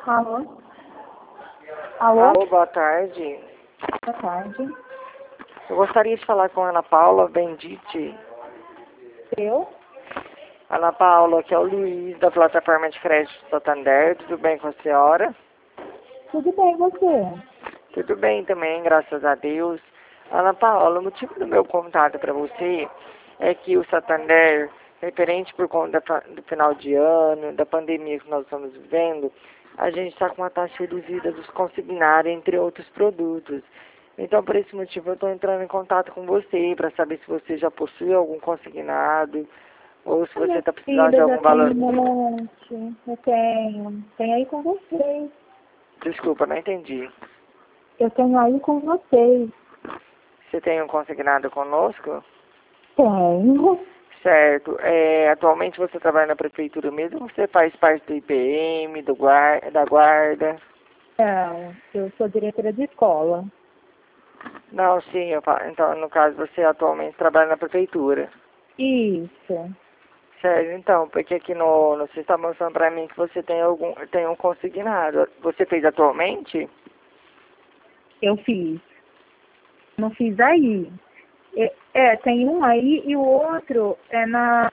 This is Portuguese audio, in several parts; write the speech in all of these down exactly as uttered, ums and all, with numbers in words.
Alô? Alô? Alô, boa tarde. Boa tarde. Eu gostaria de falar com a Ana Paula Bendite. Eu? Ana Paula, que é o Luiz, da plataforma de crédito Santander. Tudo bem com a senhora? Tudo bem, você? Tudo bem também, graças a Deus. Ana Paula, o motivo do meu contato para você é que o Santander, referente por conta da- do final de ano, da pandemia que nós estamos vivendo, a gente está com uma taxa reduzida dos consignados, entre outros produtos. Então, por esse motivo, eu estou entrando em contato com você para saber se você já possui algum consignado ou se A você minha está precisando de filha já algum tem valor. um monte. Eu tenho. Tenho aí com vocês. Desculpa, não entendi. Eu tenho aí com vocês. Você tem um consignado conosco? Tenho. Certo. É, atualmente você trabalha na prefeitura mesmo ou você faz parte do I P M, do guar da guarda? Não, eu sou diretora de escola. Não, sim, eu fa- então no caso você atualmente trabalha na prefeitura. Isso. Sério, então, porque aqui no, no você está mostrando para mim que você tem algum tem um consignado. Você fez atualmente? Eu fiz. Não fiz aí. É, é, tem um aí e o outro é na,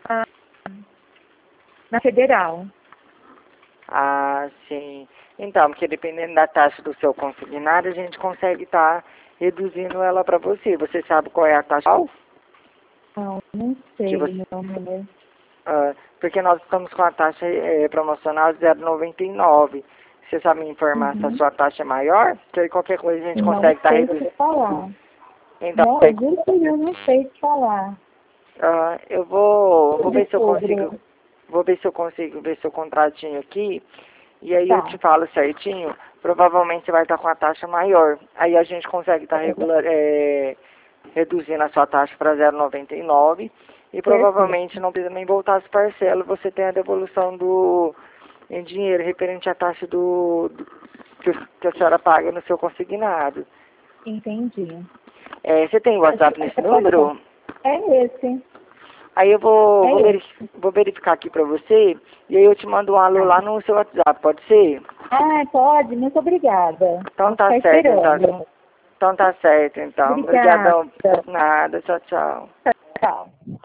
na federal. Ah, sim. Então, porque dependendo da taxa do seu consignado, a gente consegue estar reduzindo ela para você. Você sabe qual é a taxa? Não, não Que sei, você meu amor. Ah, porque nós estamos com a taxa eh, promocional de zero vírgula noventa e nove. Você sabe me informar se a Uhum. sua taxa é maior? Que aí qualquer coisa a gente Não consegue estar sei reduzindo. te falar. Então, Não, eu juro que eu não sei te falar. ah, eu vou, vou ver se eu consigo, Descubro. vou ver se eu consigo ver seu contratinho aqui. E aí eu Tá. te falo certinho. Provavelmente você vai estar com a taxa maior. Aí a gente consegue estar regular, eh, reduzindo a sua taxa para zero vírgula noventa e nove. E Perfeito. provavelmente não precisa nem voltar as parcelas. Você tem a devolução do em dinheiro referente à taxa do, do que, o- que a senhora paga no seu consignado. Entendi. É, você tem WhatsApp nesse Você pode falar. número? É esse. Aí eu vou, vou, É veri- esse. vou verificar aqui pra você e aí eu te mando um alô Tá. lá no seu WhatsApp, pode ser? Ah, pode. Muito obrigada. Então Vou tá ficar certo, então. esperando. Então tá certo, então. Obrigada. Obrigadão. Nada, tchau, tchau. Tchau.